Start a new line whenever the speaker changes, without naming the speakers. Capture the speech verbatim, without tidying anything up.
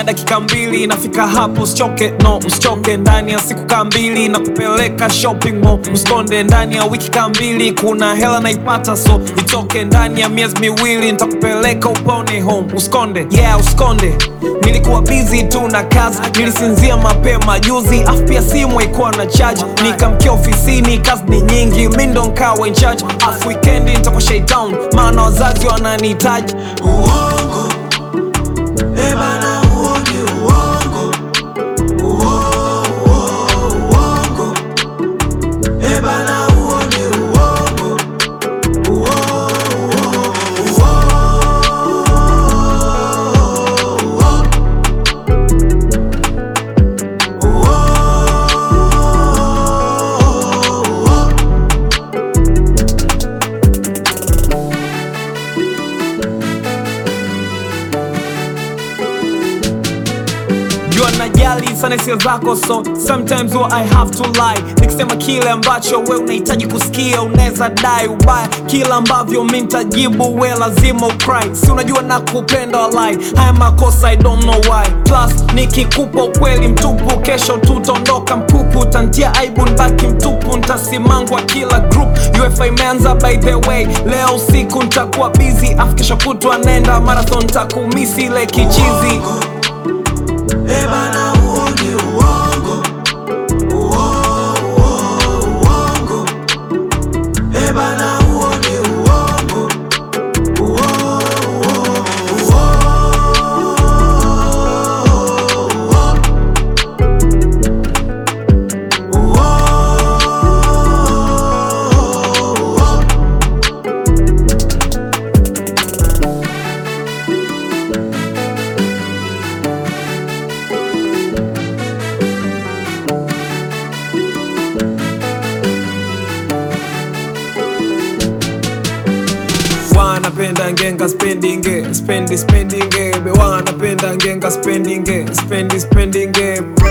dakika mbili nafika hapo, usichoke no usichoke, ndani ya siku kambili na kupeleka shopping mall. Uskonde ndani ya wiki kambili, kuna hela naipata so itoke, ndani ya miezi miwili nitakupeleka upone home. Uskonde yeah uskonde, nilikuwa busy tu na kazi, nilisinzia mapema juzi, afu pia simu haikuwa na charge, nikamkia ofisini kazi ni nyingi, mimi ndo nikawa in charge, afu weekend nitakuwa shaitown maana wazazi wananihitaji.
Uongo, eh bana huo ni uongo. Uongo, uongo, eh bana huo ni uongo. Uongo,
Jua najali sana hisia zako so sometimes what I have to lie, nikisema kile ambacho we unahitaji kusikia, unaweza dai ubaya kila ambavyo mimi nitajibu, we lazima ukry. Si unajua nakupenda walai, haya makosa I don't know why. Plus nikikupa ukweli mtupu, kesho tutaondoka mpupu, utantia aibu nibaki mtupu, nitasimangwa kila group. U F A imeanza by the way, leo usiku nitakuwa busy, afu kesho kutwa nenda marathon, nitakumisi ile kichizi.
eh bana huo ni uongo. Uongo, uongo, eh bana huo ni uongo. Uongo,
wanapenda ngenga spending spendi spending, wanapenda ngenga spending spendi spending.